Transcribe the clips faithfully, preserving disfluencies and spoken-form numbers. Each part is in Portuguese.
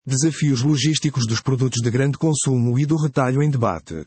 Desafios logísticos dos produtos de grande consumo e do retalho em debate.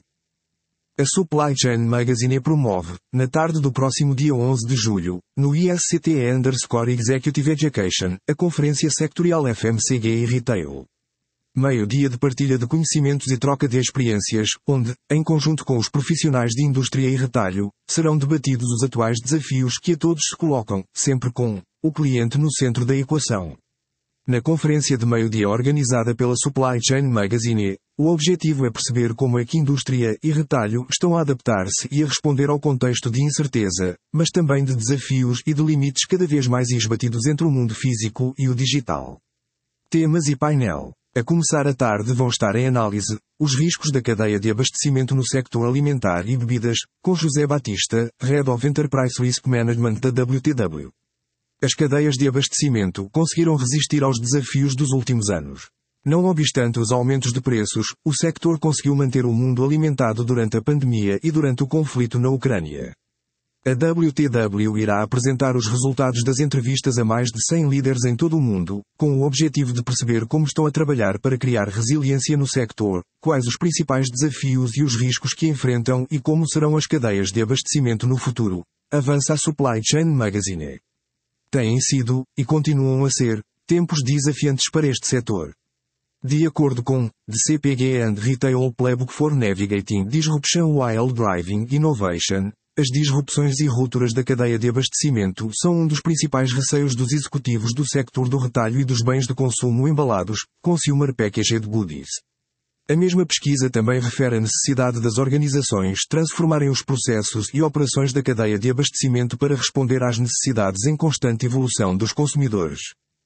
A Supply Chain Magazine promove, na tarde do próximo dia onze de julho, no I S C T E underscore Executive Education, a conferência sectorial F M C G e Retail. Meio dia de partilha de conhecimentos e troca de experiências, onde, em conjunto com os profissionais de indústria e retalho, serão debatidos os atuais desafios que a todos se colocam, sempre com o cliente no centro da equação. Na conferência de meio-dia organizada pela Supply Chain Magazine, o objetivo é perceber como é que indústria e retalho estão a adaptar-se e a responder ao contexto de incerteza, mas também de desafios e de limites cada vez mais esbatidos entre o mundo físico e o digital. Temas e painel. A começar a tarde vão estar em análise os riscos da cadeia de abastecimento no sector alimentar e bebidas, com José Batista, Head of Enterprise Risk Management da W T W. As cadeias de abastecimento conseguiram resistir aos desafios dos últimos anos. Não obstante os aumentos de preços, o sector conseguiu manter o mundo alimentado durante a pandemia e durante o conflito na Ucrânia. A W T W irá apresentar os resultados das entrevistas a mais de cem líderes em todo o mundo, com o objetivo de perceber como estão a trabalhar para criar resiliência no sector, quais os principais desafios e os riscos que enfrentam e como serão as cadeias de abastecimento no futuro. Avança a Supply Chain Magazine. Têm sido, e continuam a ser, tempos desafiantes para este setor. De acordo com The C P G and Retail Playbook for Navigating Disruption While Driving Innovation, as disrupções e rupturas da cadeia de abastecimento são um dos principais receios dos executivos do sector do retalho e dos bens de consumo embalados, Consumer Packaged Goods. A mesma pesquisa também refere a necessidade das organizações transformarem os processos e operações da cadeia de abastecimento para responder às necessidades em constante evolução dos consumidores.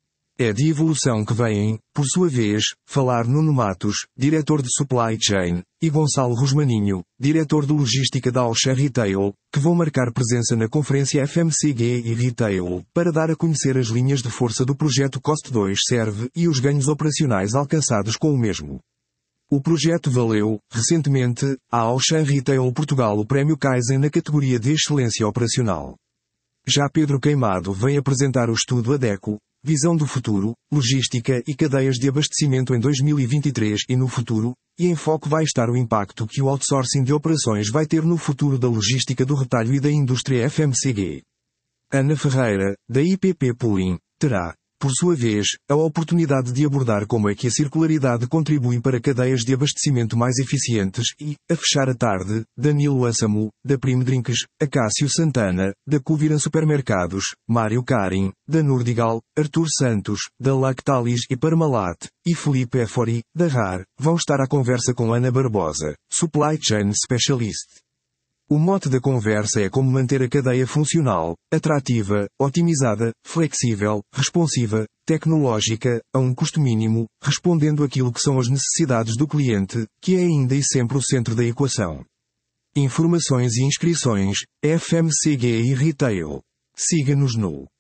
É de evolução que vêm, por sua vez, falar Nuno Matos, diretor de Supply Chain, e Gonçalo Rosmaninho, diretor de Logística da Auchan Retail, que vão marcar presença na conferência F M C G e Retail, para dar a conhecer as linhas de força do projeto Cost dois Serve e os ganhos operacionais alcançados com o mesmo. O projeto valeu, recentemente, à Auchan Retail Portugal o Prémio Kaizen na categoria de Excelência Operacional. Já Pedro Queimado vem apresentar o estudo ADECO, Visão do Futuro, Logística e Cadeias de Abastecimento em dois mil e vinte e três e no futuro, e em foco vai estar o impacto que o outsourcing de operações vai ter no futuro da logística do retalho e da indústria F M C G. Ana Ferreira, da I P P Pooling, terá, por sua vez, a oportunidade de abordar como é que a circularidade contribui para cadeias de abastecimento mais eficientes e, a fechar a tarde, Danilo Assamo, da Prime Drinks, Acácio Santana, da Coviran Supermercados, Mário Carim, da Nurdigal, Artur Santos, da Lactalis e Parmalat, e Felipe Efori, da R A R, vão estar à conversa com Ana Barbosa, Supply Chain Specialist. O mote da conversa é como manter a cadeia funcional, atrativa, otimizada, flexível, responsiva, tecnológica, a um custo mínimo, respondendo àquilo que são as necessidades do cliente, que é ainda e sempre o centro da equação. Informações e inscrições, F M C G e Retail. Siga-nos no